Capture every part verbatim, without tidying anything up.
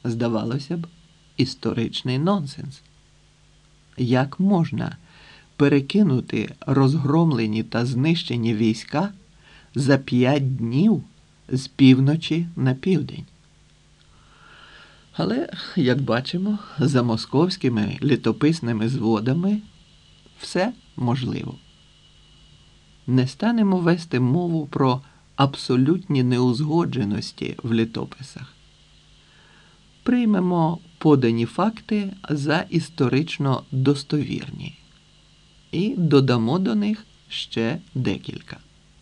Здавалося б, історичний нонсенс. Як можна перекинути розгромлені та знищені війська за п'ять днів з півночі на південь? Але, як бачимо, за московськими літописними зводами все можливо. Не станемо вести мову про абсолютні неузгодженості в літописах. Приймемо подані факти за історично достовірні і додамо до них ще декілька.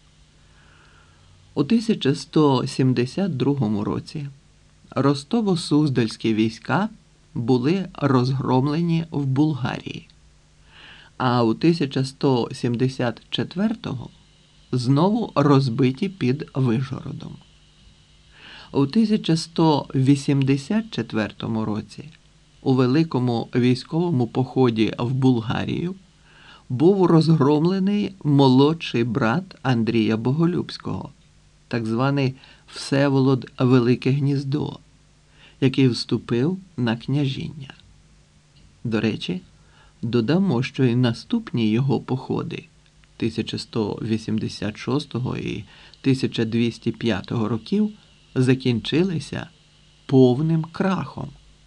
У тисяча сто сімдесят другому році Ростово-Суздальські війська були розгромлені в Булгарії, а у тисяча сто сімдесят четвертому знову розбиті під Вишгородом. У тисяча сто вісімдесят четвертому році у великому військовому поході в Булгарію був розгромлений молодший брат Андрія Боголюбського, так званий Всеволод Велике Гніздо, який вступив на княжіння. До речі, додамо, що і наступні його походи тисяча сто вісімдесят шостого і тисяча двісті п'ятого років закінчилися повним крахом.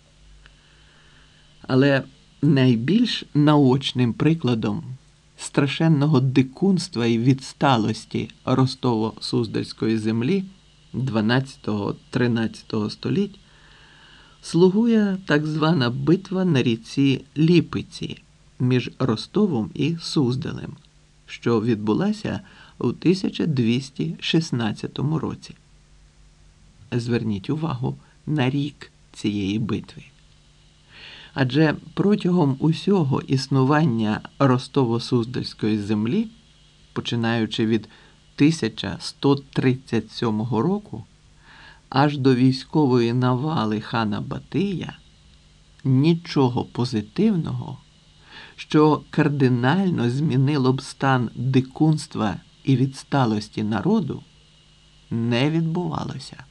Але найбільш наочним прикладом страшенного дикунства і відсталості Ростово-Суздальської землі дванадцятого-тринадцятого століть слугує так звана битва на ріці Ліпиці між Ростовом і Суздалем, що відбулася у тисяча двісті шістнадцятому році. Зверніть увагу на рік цієї битви. Адже протягом усього існування Ростово-Суздальської землі, починаючи від тисяча сто тридцять сьомого року, аж до військової навали хана Батия, нічого позитивного, що кардинально змінило б стан дикунства і відсталості народу, не відбувалося.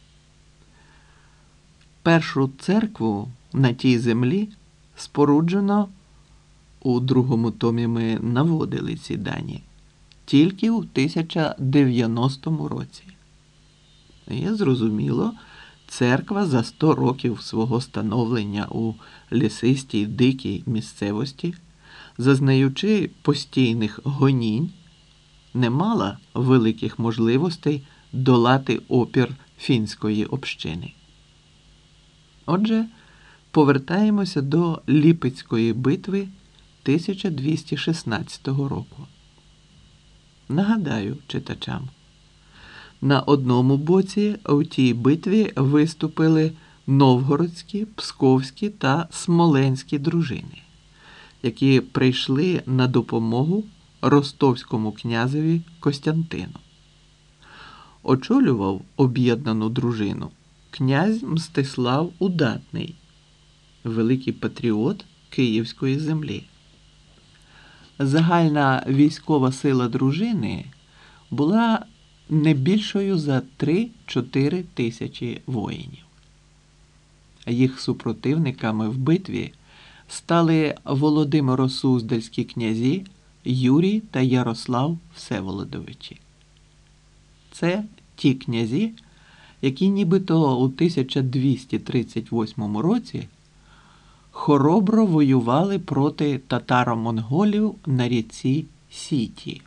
Першу церкву на тій землі споруджено, у другому томі ми наводили ці дані, тільки у тисяча дев'яностому році. І, зрозуміло, церква за сто років свого становлення у лісистій дикій місцевості, зазнаючи постійних гонінь, не мала великих можливостей долати опір фінської общини. Отже, повертаємося до Ліпецької битви тисяча двісті шістнадцятого року. Нагадаю читачам, на одному боці у тій битві виступили новгородські, псковські та смоленські дружини, які прийшли на допомогу ростовському князеві Костянтину. Очолював об'єднану дружину князь Мстислав Удатний, великий патріот Київської землі. Загальна військова сила дружини була не більшою за три-чотири тисячі воїнів. Їх супротивниками в битві стали Володимиро-Суздальські князі Юрій та Ярослав Всеволодовичі. Це ті князі, які нібито у тисяча двісті тридцять восьмому році хоробро воювали проти татаро-монголів на ріці Сіті.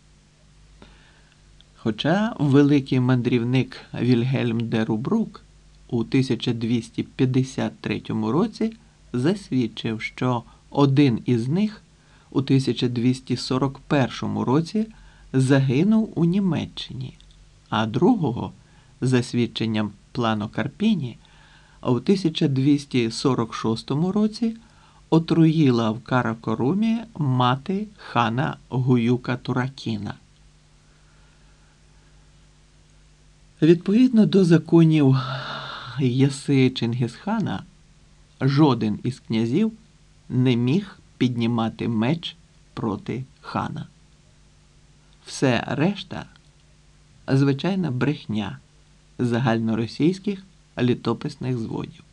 Хоча великий мандрівник Вільгельм де Рубрук у тисяча двісті п'ятдесят третьому році засвідчив, що один із них у тисяча двісті сорок першому році загинув у Німеччині, а другого, за свідченням Плано Карпіні, у тисяча двісті сорок шостому році отруїла в Каракорумі мати хана Гуюка Туракіна. Відповідно до законів Яси Чингісхана, жоден із князів не міг піднімати меч проти хана. Все решта – звичайна брехня загальноросійських літописних зводів.